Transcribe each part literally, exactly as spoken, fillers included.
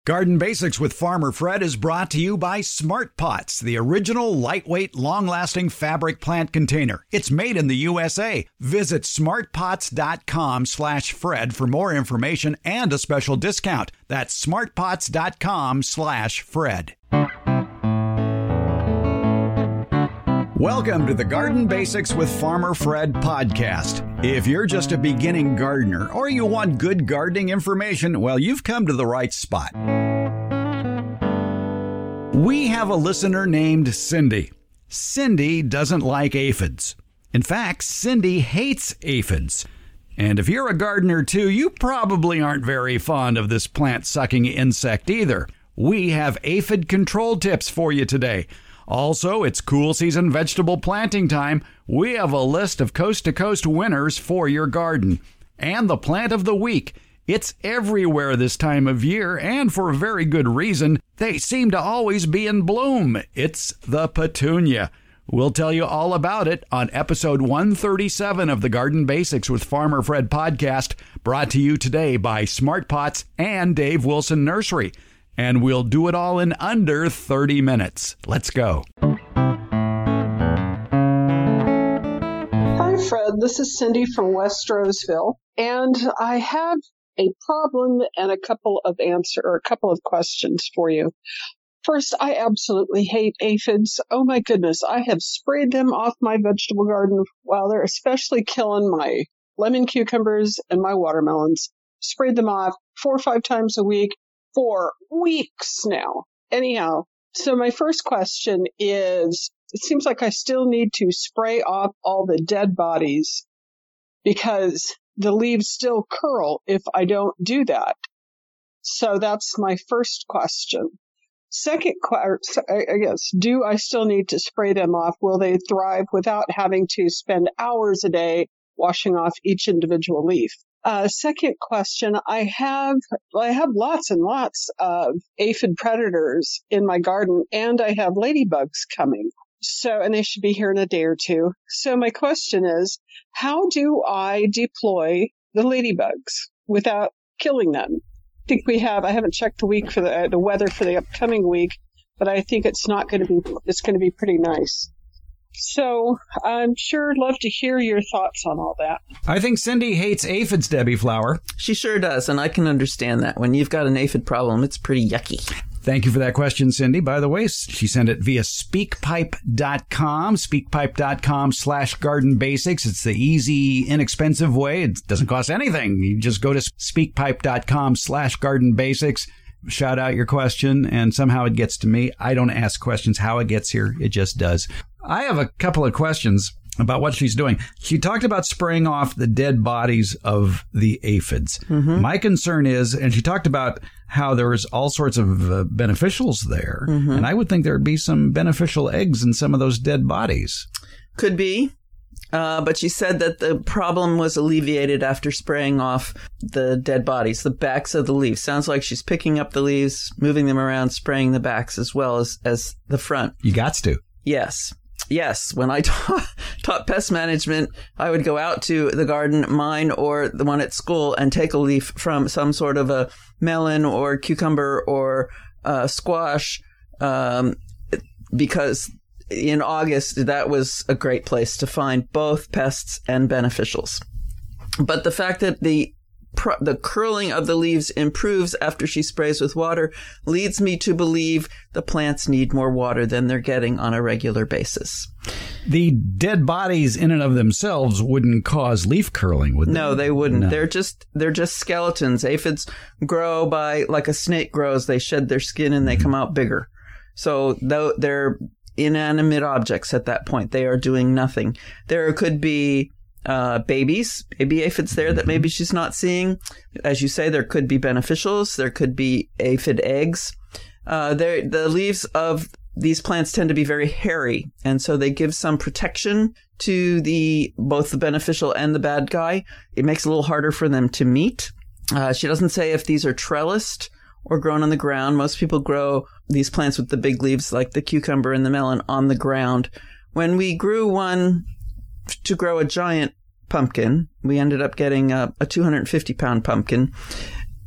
Garden Basics with Farmer Fred is brought to you by Smart Pots, the original lightweight, long-lasting fabric plant container. It's made in the U S A. Visit smartpots.com slash Fred for more information and a special discount. That's smartpots.com slash Fred. Welcome to the Garden Basics with Farmer Fred podcast. If you're just a beginning gardener or you want good gardening information, well, you've come to the right spot. We have a listener named Cindy. Cindy doesn't like aphids. In fact, Cindy hates aphids. And if you're a gardener too, you probably aren't very fond of this plant-sucking insect either. We have aphid control tips for you today. Also, it's cool season vegetable planting time. We have a list of coast-to-coast winners for your garden. And the plant of the week. It's everywhere this time of year, and for a very good reason. They seem to always be in bloom. It's the petunia. We'll tell you all about it on episode one thirty-seven of the Garden Basics with Farmer Fred podcast, brought to you today by Smart Pots and Dave Wilson Nursery. And we'll do it all in under thirty minutes. Let's go. Hi, Fred. This is Cindy from West Roseville. And I have a problem and a couple of answer or a couple of questions for you. First, I absolutely hate aphids. Oh, my goodness. I have sprayed them off my vegetable garden while they're especially killing my lemon cucumbers and my watermelons. Sprayed them off four or five times a week. For weeks now. Anyhow, so my first question is, it seems like I still need to spray off all the dead bodies because the leaves still curl if I don't do that. So that's my first question. Second question, I guess, do I still need to spray them off? Will they thrive without having to spend hours a day washing off each individual leaf? Uh, second question, I have I have lots and lots of aphid predators in my garden, and I have ladybugs coming. So, and they should be here in a day or two. So my question is, how do I deploy the ladybugs without killing them? I think we have, I haven't checked the week for the, uh, the weather for the upcoming week, but I think it's not going to be, it's going to be pretty nice. So I'm sure love to hear your thoughts on all that. I think Cindy hates aphids, Debbie Flower. She sure does, and I can understand that. When you've got an aphid problem, it's pretty yucky. Thank you for that question, Cindy. By the way, she sent it via speakpipe dot com, speakpipe.com slash garden basics. It's the easy, inexpensive way. It doesn't cost anything. You just go to speakpipe.com slash garden basics. Shout out your question, and somehow it gets to me. I don't ask questions how it gets here. It just does. I have a couple of questions about what she's doing. She talked about spraying off the dead bodies of the aphids. Mm-hmm. My concern is, and she talked about how there was all sorts of uh, beneficials there, mm-hmm. and I would think there would be some beneficial eggs in some of those dead bodies. Could be. Uh, but she said that the problem was alleviated after spraying off the dead bodies, the backs of the leaves. Sounds like she's picking up the leaves, moving them around, spraying the backs as well as, as the front. You gots to. Yes. Yes. When I ta- taught pest management, I would go out to the garden, mine or the one at school, and take a leaf from some sort of a melon or cucumber or uh, squash um, because in August, that was a great place to find both pests and beneficials. But the fact that the pr- the curling of the leaves improves after she sprays with water leads me to believe the plants need more water than they're getting on a regular basis. The dead bodies in and of themselves wouldn't cause leaf curling, would they? No, they wouldn't. No. They're just they're just skeletons. Aphids grow by, like a snake grows, they shed their skin and they come out bigger. So though they're inanimate objects at that point. They are doing nothing. There could be uh, babies, baby aphids there that maybe she's not seeing. As you say, there could be beneficials. There could be aphid eggs. Uh, the leaves of these plants tend to be very hairy, and so they give some protection to the both the beneficial and the bad guy. It makes it a little harder for them to meet. Uh, she doesn't say if these are trellised or grown on the ground. Most people grow these plants with the big leaves like the cucumber and the melon on the ground. When we grew one to grow a giant pumpkin, we ended up getting a, a two hundred fifty pound pumpkin.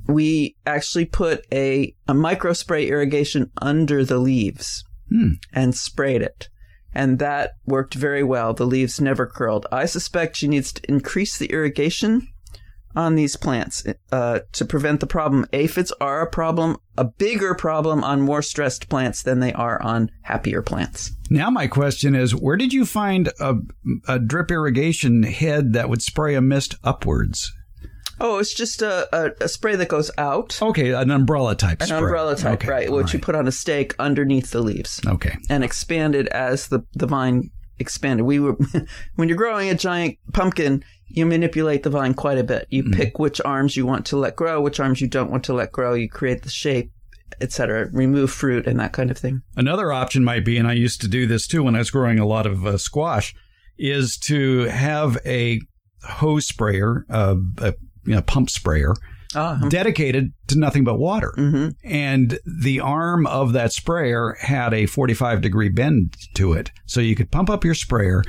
we actually put a, a micro spray irrigation under the leaves Hmm. and sprayed it. And that worked very well. The leaves never curled. I suspect she needs to increase the irrigation on these plants uh, to prevent the problem. Aphids are a problem, a bigger problem on more stressed plants than they are on happier plants. Now my question is, where did you find a, a drip irrigation head that would spray a mist upwards? Oh, it's just a, a, a spray that goes out. Okay, an umbrella type An spray. umbrella type, okay, right, which right. you put on a stake underneath the leaves. Okay. And expanded as the, the vine expanded. We were when you're growing a giant pumpkin, you manipulate the vine quite a bit. You mm. pick which arms you want to let grow, which arms you don't want to let grow. You create the shape, et cetera, remove fruit and that kind of thing. Another option might be, and I used to do this too when I was growing a lot of uh, squash, is to have a hose sprayer, uh, a you know, pump sprayer, uh-huh. dedicated to nothing but water. Mm-hmm. And the arm of that sprayer had a forty-five degree bend to it. So you could pump up your sprayer,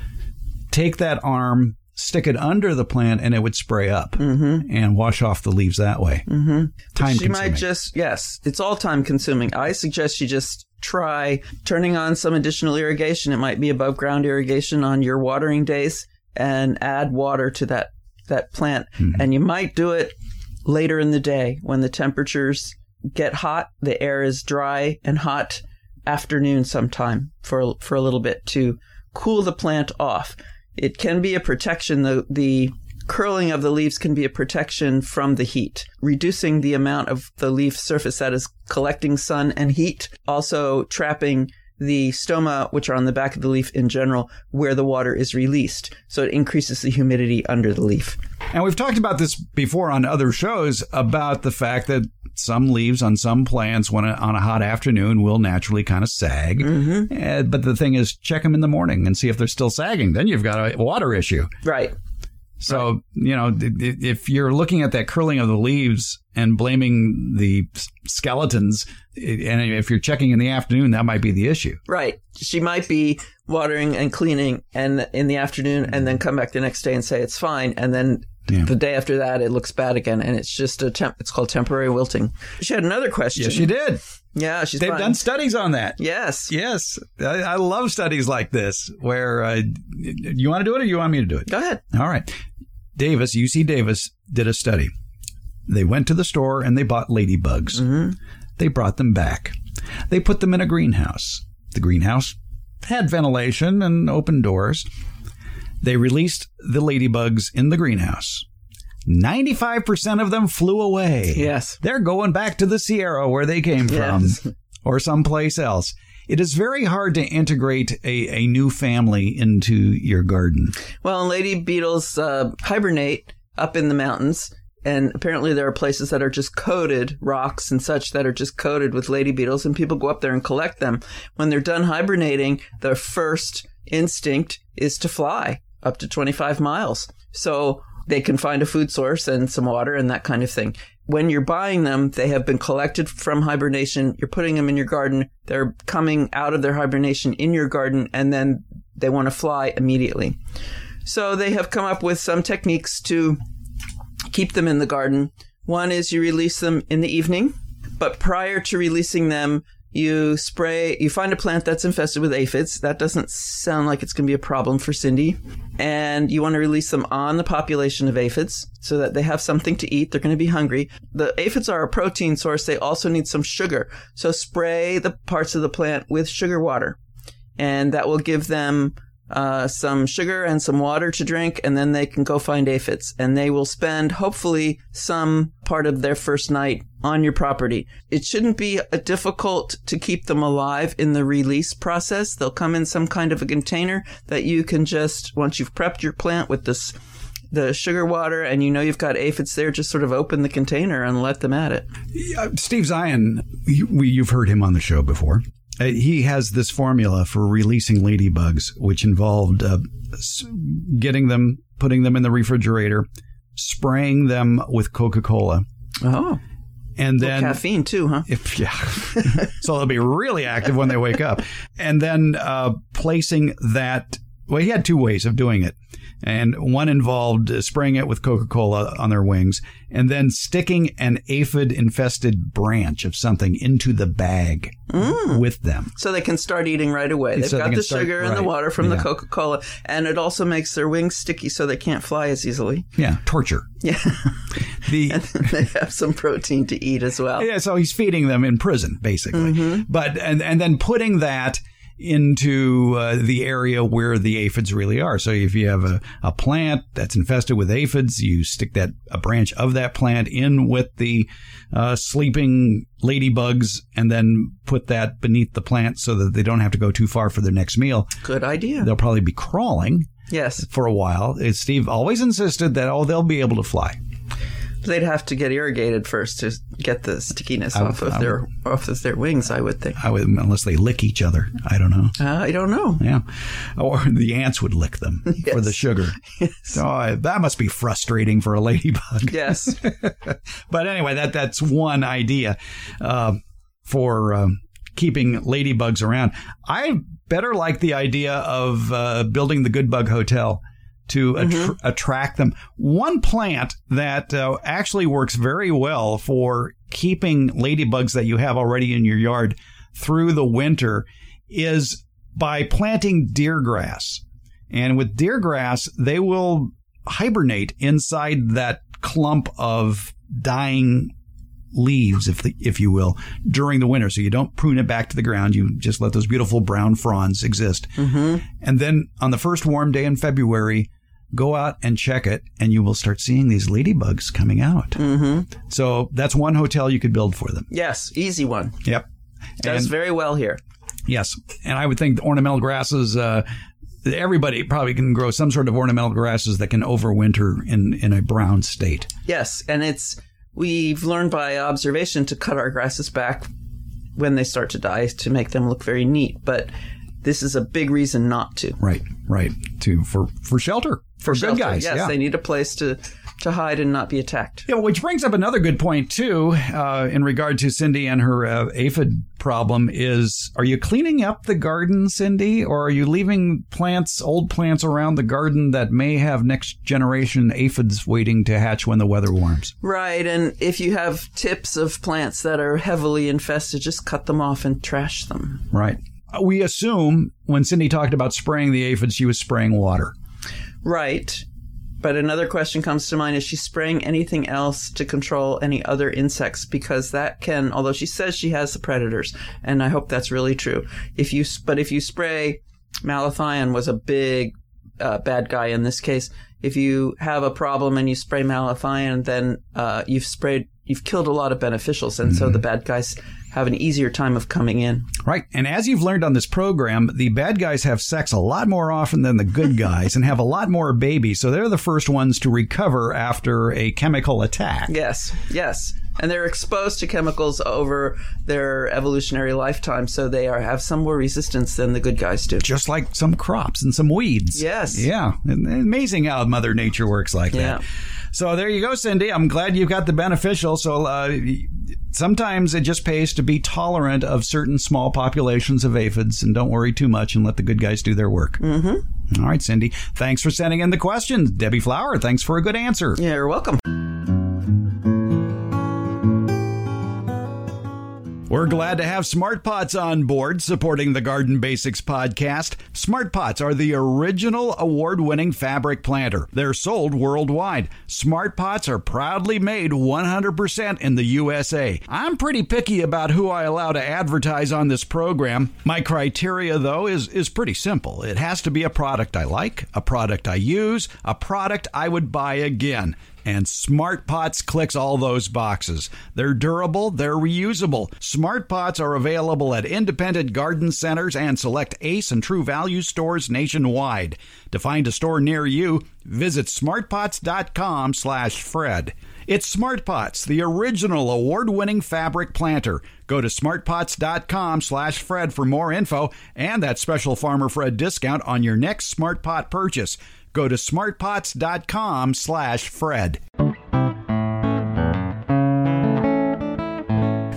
take that arm, stick it under the plant, and it would spray up mm-hmm. and wash off the leaves that way. Mm-hmm. Time she consuming. might just, yes, it's all time consuming. I suggest you just try turning on some additional irrigation. It might be above ground irrigation on your watering days, and add water to that that plant. Mm-hmm. And you might do it later in the day when the temperatures get hot, the air is dry and hot, afternoon sometime for for a little bit to cool the plant off. It can be a protection. The the curling of the leaves can be a protection from the heat, reducing the amount of the leaf surface that is collecting sun and heat, also trapping the stoma, which are on the back of the leaf in general, where the water is released. So it increases the humidity under the leaf. And we've talked about this before on other shows about the fact that some leaves on some plants when a, on a hot afternoon will naturally kind of sag. Mm-hmm. Uh, but the thing is, check them in the morning and see if they're still sagging. Then you've got a water issue. Right. So, right. you know, if you're looking at that curling of the leaves and blaming the skeletons, and if you're checking in the afternoon, that might be the issue. Right. She might be watering and cleaning and in the afternoon and then come back the next day and say it's fine. And then yeah. the day after that, it looks bad again. And it's just a temp. It's called temporary wilting. She had another question. Yes, she did. Yeah, she's They've fine. done studies on that. Yes. Yes. I, I love studies like this where uh, you want to do it or you want me to do it? Go ahead. All right. Davis, U C Davis, did a study. They went to the store and they bought ladybugs. Mm-hmm. They brought them back. They put them in a greenhouse. The greenhouse had ventilation and open doors. They released the ladybugs in the greenhouse. ninety-five percent of them flew away. Yes. They're going back to the Sierra where they came yes. from or someplace else. It is very hard to integrate a, a new family into your garden. Well, lady beetles uh, hibernate up in the mountains. And apparently there are places that are just coated, rocks and such, that are just coated with lady beetles. And people go up there and collect them. When they're done hibernating, their first instinct is to fly up to twenty-five miles. So they can find a food source and some water and that kind of thing. When you're buying them, they have been collected from hibernation. You're putting them in your garden. They're coming out of their hibernation in your garden, and then they want to fly immediately. So they have come up with some techniques to keep them in the garden. One is you release them in the evening, but prior to releasing them, you spray, you find a plant that's infested with aphids. That doesn't sound like it's going to be a problem for Cindy. And you want to release them on the population of aphids so that they have something to eat. They're going to be hungry. The aphids are a protein source. They also need some sugar. So spray the parts of the plant with sugar water. And that will give them uh, some sugar and some water to drink, and then they can go find aphids. And they will spend, hopefully, some part of their first night on your property. It shouldn't be uh, difficult to keep them alive in the release process. They'll come in some kind of a container that you can just, once you've prepped your plant with this, the sugar water, and you know you've got aphids there, just sort of open the container and let them at it. Uh, Steve Zion, you, you've heard him on the show before. Uh, he has this formula for releasing ladybugs, which involved uh, getting them, putting them in the refrigerator, spraying them with Coca-Cola. Oh. And then well, caffeine too, huh? If, yeah. So they'll be really active when they wake up. And then uh, placing that. Well, he had two ways of doing it. And one involved spraying it with Coca-Cola on their wings and then sticking an aphid-infested branch of something into the bag mm. with them. So they can start eating right away. They've so got they the start, sugar and right. the water from yeah. the Coca-Cola. And it also makes their wings sticky so they can't fly as easily. Yeah, torture. Yeah. The, and they have some protein to eat as well. Yeah, so he's feeding them in prison, basically. Mm-hmm. But and, and then putting that into uh, the area where the aphids really are. So if you have a, a plant that's infested with aphids, you stick that a branch of that plant in with the uh, sleeping ladybugs and then put that beneath the plant so that they don't have to go too far for their next meal. Good idea. They'll probably be crawling. Yes. For a while. Steve always insisted that, oh, they'll be able to fly. They'd have to get irrigated first to get the stickiness would, off of I their would, off of their wings, I would think. I would, unless they lick each other. I don't know. Uh, I don't know. Yeah. Or the ants would lick them yes. for the sugar. Yes. Oh, that must be frustrating for a ladybug. Yes. But anyway, that that's one idea uh, for um, keeping ladybugs around. I better like the idea of uh, building the Good Bug Hotel to mm-hmm. attr- attract them. One plant that uh, actually works very well for keeping ladybugs that you have already in your yard through the winter is by planting deer grass. And with deer grass, they will hibernate inside that clump of dying leaves, if the, if you will, during the winter. So you don't prune it back to the ground. You just let those beautiful brown fronds exist. Mm-hmm. And then on the first warm day in February, go out and check it, and you will start seeing these ladybugs coming out. Mm-hmm. So that's one hotel you could build for them. Yes, easy one. Yep. Does and, very well here. Yes. And I would think the ornamental grasses, uh, everybody probably can grow some sort of ornamental grasses that can overwinter in, in a brown state. Yes, and it's we've learned by observation to cut our grasses back when they start to die to make them look very neat, but this is a big reason not to. Right, right. To for, for shelter. For, for good guys. Yes, yeah. They need a place to, to hide and not be attacked. Yeah, which brings up another good point, too, uh, in regard to Cindy and her uh, aphid problem is, are you cleaning up the garden, Cindy, or are you leaving plants, old plants around the garden that may have next generation aphids waiting to hatch when the weather warms? Right, and if you have tips of plants that are heavily infested, just cut them off and trash them. Right. We assume when Cindy talked about spraying the aphids, she was spraying water. Right. But another question comes to mind, is she spraying anything else to control any other insects? Because that can, although she says she has the predators, and I hope that's really true. If you, but if you spray, malathion was a big uh, bad guy in this case. If you have a problem and you spray malathion, then uh, you've sprayed, you've killed a lot of beneficials, and mm-hmm. so the bad guys have an easier time of coming in. Right. And as you've learned on this program, the bad guys have sex a lot more often than the good guys and have a lot more babies. So they're the first ones to recover after a chemical attack. Yes. Yes. And they're exposed to chemicals over their evolutionary lifetime, so they are have some more resistance than the good guys do. Just like some crops and some weeds. Yes. Yeah. Amazing how Mother Nature works like yeah. that. So there you go, Cindy. I'm glad you've got the beneficial. So uh, sometimes it just pays to be tolerant of certain small populations of aphids, and don't worry too much and let the good guys do their work. Mm-hmm. All right, Cindy. Thanks for sending in the questions. Debbie Flower, thanks for a good answer. Yeah, you're welcome. We're glad to have Smart Pots on board supporting the Garden Basics podcast. Smart Pots are the original award-winning fabric planter. They're sold worldwide. Smart Pots are proudly made one hundred percent in the U S A. I'm pretty picky about who I allow to advertise on this program. My criteria, though, is, is pretty simple. It has to be a product I like, a product I use, a product I would buy again. And Smart Pots clicks all those boxes. They're durable, they're reusable. Smart Pots are available at independent garden centers and select Ace and True Value stores nationwide. To find a store near you, visit smartpots.com slash Fred. It's Smart Pots, the original award-winning fabric planter. Go to smartpots.com slash Fred for more info and that special Farmer Fred discount on your next Smart Pot purchase. Go to smartpots.com slash Fred.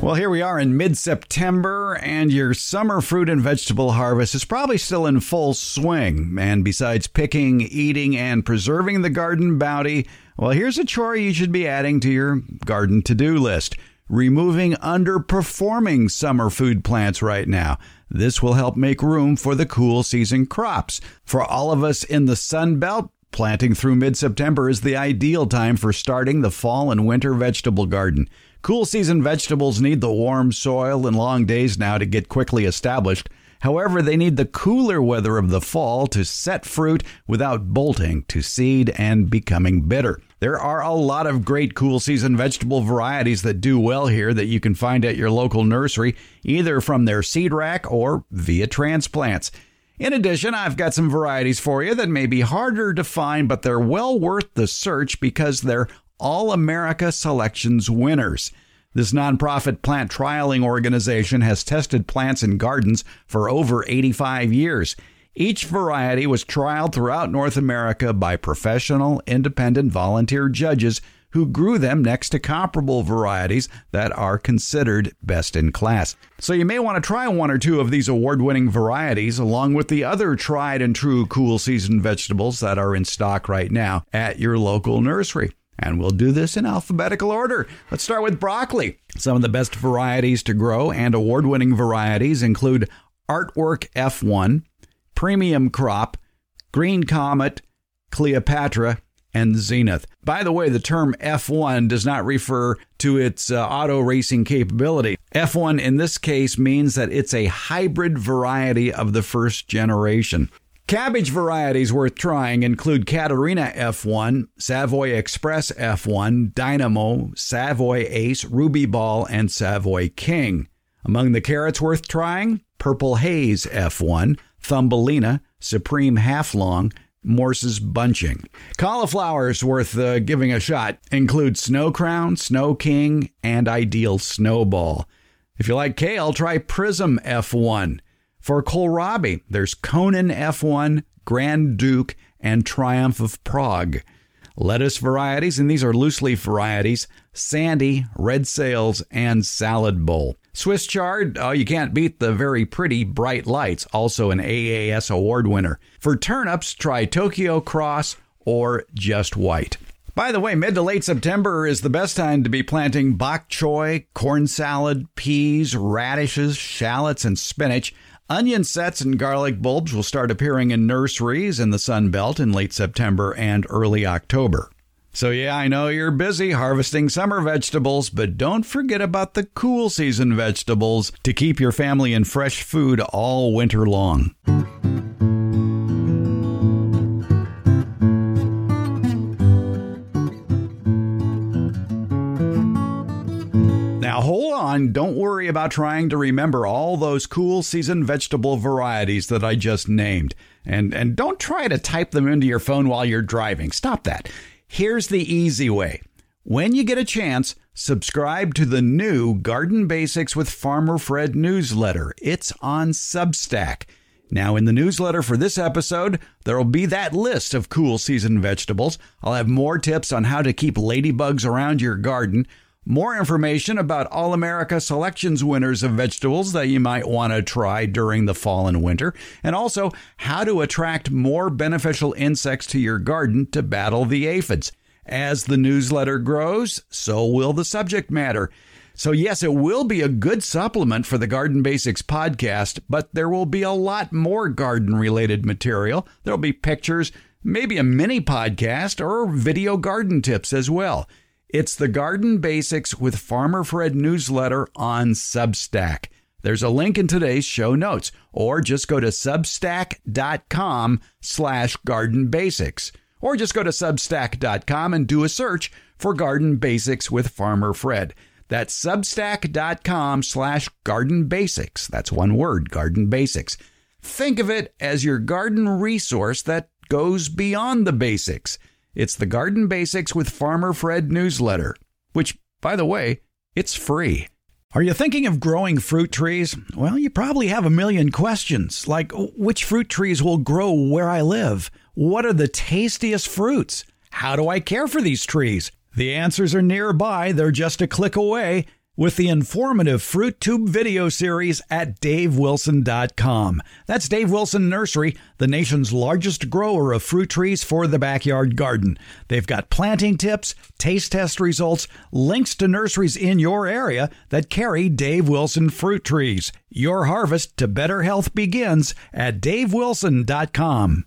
Well, here we are in mid-September, and your summer fruit and vegetable harvest is probably still in full swing. And besides picking, eating, and preserving the garden bounty, well, here's a chore you should be adding to your garden to-do list: removing underperforming summer food plants right now. This will help make room for the cool season crops. For all of us in the Sun Belt, planting through mid-September is the ideal time for starting the fall and winter vegetable garden. Cool season vegetables need the warm soil and long days now to get quickly established. However, they need the cooler weather of the fall to set fruit without bolting to seed and becoming bitter. There are a lot of great cool season vegetable varieties that do well here that you can find at your local nursery, either from their seed rack or via transplants. In addition, I've got some varieties for you that may be harder to find, but they're well worth the search because they're All-America Selections winners. This nonprofit plant trialing organization has tested plants in gardens for over eighty-five years. Each variety was trialed throughout North America by professional, independent volunteer judges who grew them next to comparable varieties that are considered best in class. So you may want to try one or two of these award-winning varieties along with the other tried and true cool season vegetables that are in stock right now at your local nursery. And we'll do this in alphabetical order. Let's start with broccoli. Some of the best varieties to grow and award-winning varieties include Artwork F one, Premium Crop, Green Comet, Cleopatra, and Zenith. By the way, the term F one does not refer to its uh, auto racing capability. F one in this case means that it's a hybrid variety of the first generation. Cabbage varieties worth trying include Katerina F one, Savoy Express F one, Dynamo, Savoy Ace, Ruby Ball, and Savoy King. Among the carrots worth trying, Purple Haze F one, Thumbelina, Supreme Half Long, Morse's Bunching. Cauliflowers worth uh, giving a shot include Snow Crown, Snow King, and Ideal Snowball. If you like kale, try Prism F one. For kohlrabi, there's Conan F one, Grand Duke, and Triumph of Prague. Lettuce varieties, and these are loose leaf varieties, Sandy, Red Sails, and Salad Bowl. Swiss chard, oh, you can't beat the very pretty Bright Lights, also an A A S award winner. For turnips, try Tokyo Cross or Just White. By the way, mid to late September is the best time to be planting bok choy, corn salad, peas, radishes, shallots, and spinach. Onion sets and garlic bulbs will start appearing in nurseries in the Sun Belt in late September and early October. So yeah, I know you're busy harvesting summer vegetables, but don't forget about the cool season vegetables to keep your family in fresh food all winter long. Now hold on, don't worry about trying to remember all those cool season vegetable varieties that I just named. And, and don't try to type them into your phone while you're driving. Stop that. Here's the easy way. When you get a chance, subscribe to the new Garden Basics with Farmer Fred newsletter. It's on Substack. Now, in the newsletter for this episode, there will be that list of cool season vegetables. I'll have more tips on how to keep ladybugs around your garden, more information about All-America Selections winners of vegetables that you might want to try during the fall and winter, and also how to attract more beneficial insects to your garden to battle the aphids. As the newsletter grows, so will the subject matter. So yes, it will be a good supplement for the Garden Basics podcast, but there will be a lot more garden-related material. There'll be pictures, maybe a mini podcast, or video garden tips as well. It's the Garden Basics with Farmer Fred newsletter on Substack. There's a link in today's show notes, or just go to substack.com slash garden basics. Or just go to substack dot com and do a search for Garden Basics with Farmer Fred. That's substack.com slash garden basics. That's one word, Garden Basics. Think of it as your garden resource that goes beyond the basics. It's the Garden Basics with Farmer Fred newsletter, which, by the way, it's free. Are you thinking of growing fruit trees? Well, you probably have a million questions, like which fruit trees will grow where I live? What are the tastiest fruits? How do I care for these trees? The answers are nearby. They're just a click away. with the informative Fruit Tube video series at dave wilson dot com. That's Dave Wilson Nursery, the nation's largest grower of fruit trees for the backyard garden. They've got planting tips, taste test results, links to nurseries in your area that carry Dave Wilson fruit trees. Your harvest to better health begins at dave wilson dot com.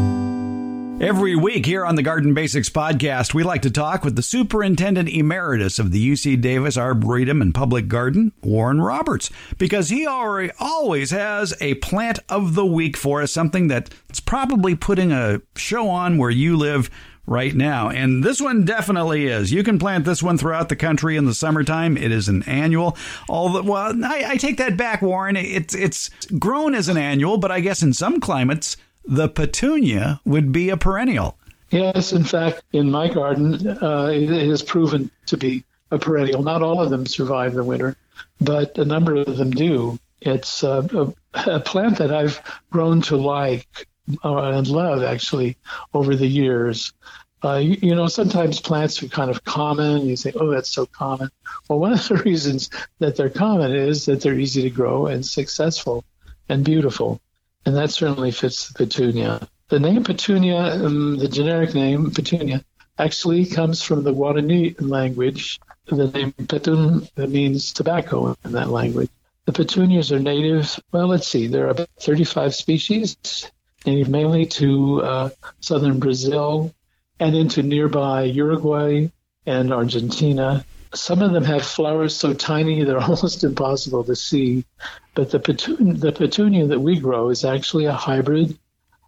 Every week here on the Garden Basics podcast, we like to talk with the Superintendent Emeritus of the U C Davis Arboretum and Public Garden, Warren Roberts, because he already always has a plant of the week for us, something that's probably putting a show on where you live right now. And this one definitely is. You can plant this one throughout the country in the summertime. It is an annual. Although, well, I, I take that back, Warren. It's, it's grown as an annual, but I guess in some climates, the petunia would be a perennial. Yes, in fact, in my garden, uh, it has proven to be a perennial. Not all of them survive the winter, but a number of them do. It's uh, a, a plant that I've grown to like uh, and love, actually, over the years. Uh, you, you know, sometimes plants are kind of common. You say, oh, that's so common. Well, one of the reasons that they're common is that they're easy to grow and successful and beautiful. And that certainly fits the petunia. The name petunia, um, the generic name petunia, actually comes from the Guarani language. The name petun means tobacco in that language. The petunias are native, well, let's see, there are about thirty-five species, native mainly to uh, southern Brazil and into nearby Uruguay and Argentina. Some of them have flowers so tiny they're almost impossible to see. But the petunia, the petunia that we grow is actually a hybrid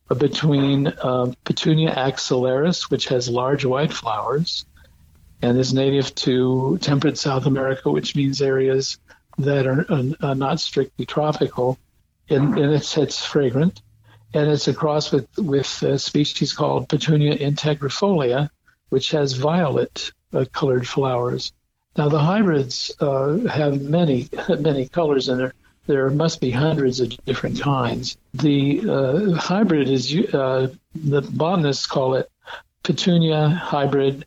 between uh, Petunia axillaris, which has large white flowers and is native to temperate South America, which means areas that are, are not strictly tropical. And, and it's, it's fragrant. And it's a cross with, with a species called Petunia integrifolia, which has violet uh, colored flowers. Now, the hybrids uh, have many, many colors in there. There must be hundreds of different kinds. The uh, hybrid is, uh, the botanists call it Petunia hybrid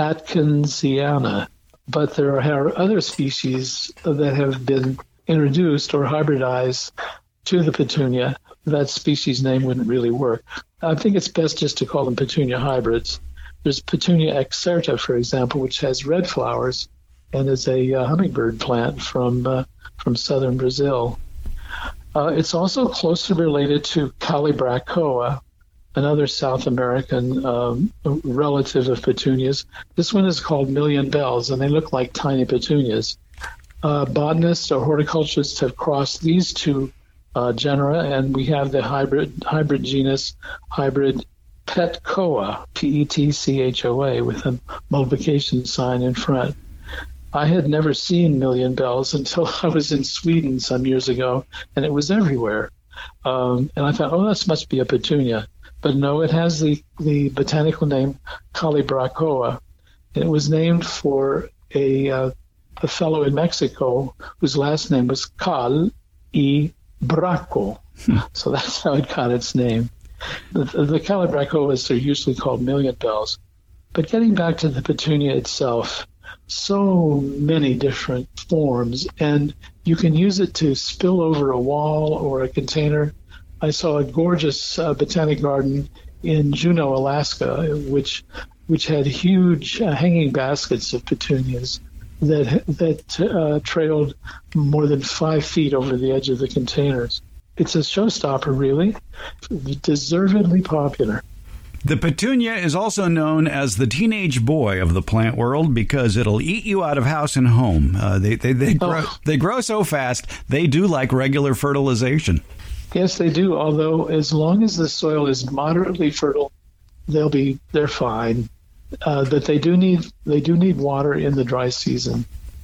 atkinsiana, but there are other species that have been introduced or hybridized to the petunia. That species name wouldn't really work. I think it's best just to call them petunia hybrids. There's Petunia excerta, for example, which has red flowers and is a uh, hummingbird plant from uh, from southern Brazil. Uh, it's also closely related to Calibrachoa, another South American um, relative of petunias. This one is called million bells, and they look like tiny petunias. Uh, botanists or horticulturists have crossed these two uh, genera, and we have the hybrid hybrid genus hybrid Petchoa, P E T C H O A, with a multiplication sign in front. I had never seen million bells until I was in Sweden some years ago, and it was everywhere. Um, and I thought, oh, this must be a petunia. But no, it has the, the botanical name Calibrachoa. And it was named for a, uh, a fellow in Mexico whose last name was Cal y Braco. So that's how it got its name. The, the Calibrachoas are usually called million bells. But getting back to the petunia itself, so many different forms, and you can use it to spill over a wall or a container. I saw a gorgeous uh, botanic garden in Juneau, Alaska, which which had huge uh, hanging baskets of petunias that that uh, trailed more than five feet over the edge of the containers. It's a showstopper, really, deservedly popular. The petunia is also known as the teenage boy of the plant world because it'll eat you out of house and home. Uh, they they they grow, oh. they grow so fast, they do like regular fertilization. Yes, they do, although as long as the soil is moderately fertile, they'll be they're fine. Uh, but they do need they do need water in the dry season.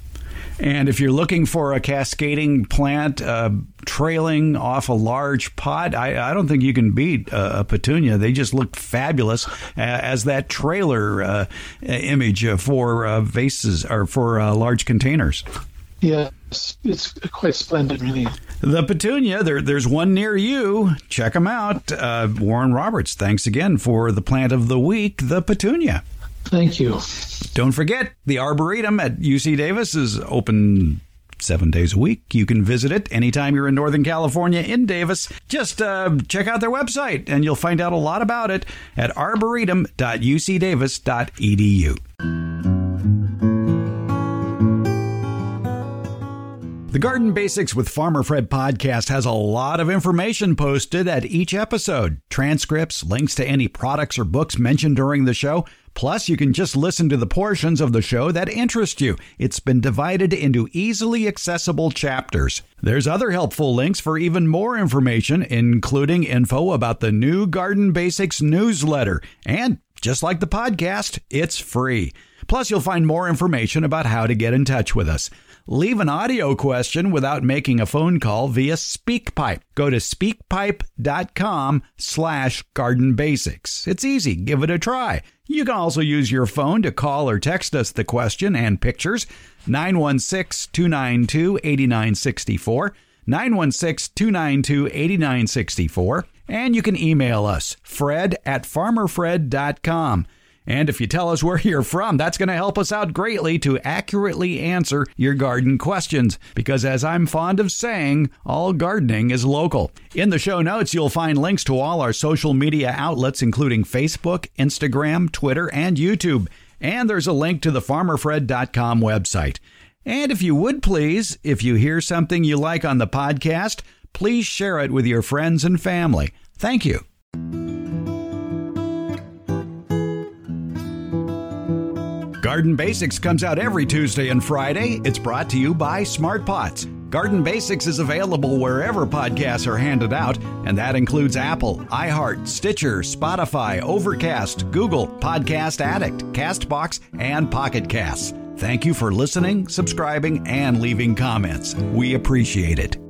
And if you're looking for a cascading plant uh, trailing off a large pot, I, I don't think you can beat uh, a petunia. They just look fabulous uh, as that trailer uh, image for uh, vases or for uh, large containers. Yeah, it's, it's quite splendid, really. The petunia, there, there's one near you. Check them out. Uh, Warren Roberts, thanks again for the plant of the week, the petunia. Thank you. Don't forget, the Arboretum at U C Davis is open seven days a week. You can visit it anytime you're in Northern California in Davis. Just uh, check out their website, and you'll find out a lot about it at arboretum dot u c davis dot e d u. The Garden Basics with Farmer Fred podcast has a lot of information posted at each episode. Transcripts, links to any products or books mentioned during the show. Plus, you can just listen to the portions of the show that interest you. It's been divided into easily accessible chapters. There's other helpful links for even more information, including info about the new Garden Basics newsletter. And just like the podcast, it's free. Plus, you'll find more information about how to get in touch with us. Leave an audio question without making a phone call via SpeakPipe. Go to speakpipe.com slash garden basics. It's easy. Give it a try. You can also use your phone to call or text us the question and pictures. nine one six, two nine two, eight nine six four. nine one six, two nine two, eight nine six four. And you can email us, fred at farmer fred dot com. And if you tell us where you're from, that's going to help us out greatly to accurately answer your garden questions. Because as I'm fond of saying, all gardening is local. In the show notes, you'll find links to all our social media outlets, including Facebook, Instagram, Twitter, and YouTube. And there's a link to the farmer fred dot com website. And if you would please, if you hear something you like on the podcast, please share it with your friends and family. Thank you. Garden Basics comes out every Tuesday and Friday. It's brought to you by Smart Pots. Garden Basics is available wherever podcasts are handed out, and that includes Apple, iHeart, Stitcher, Spotify, Overcast, Google, Podcast Addict, CastBox, and Pocket Casts. Thank you for listening, subscribing, and leaving comments. We appreciate it.